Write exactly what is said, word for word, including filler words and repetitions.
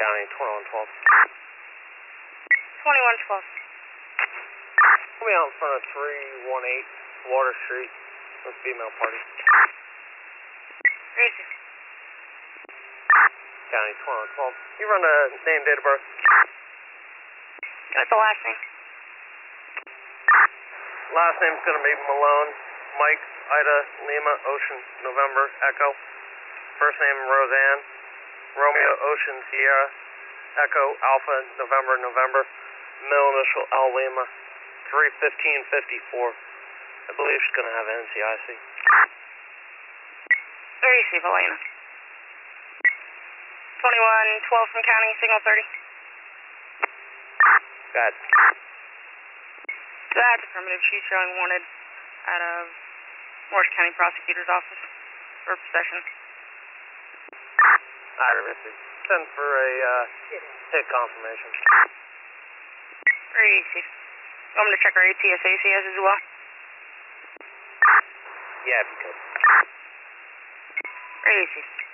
County, twenty-one twelve. twenty-one twelve. We'll be out in front of three one eight Water Street with female party. Easy. County, twenty-one twelve. You run the name, date of birth? What's the last name? Last name's going to be Malone. Mike, Ida, Lima, Ocean, November, Echo. First name Roseanne. Romeo, Ocean, Sierra, Echo, Alpha, November, November. Middle initial L Lima. three fifteen fifty-four. I believe she's going to have N C I C. Receive, Elena. twenty-one twelve from County, signal thirty. Go ahead. That's affirmative. She's showing wanted out of Morris County Prosecutor's Office for possession. I received. Send for a uh, hit confirmation. Receive. You want me to check our A T S A C S as well? Yeah, if you could. Receive.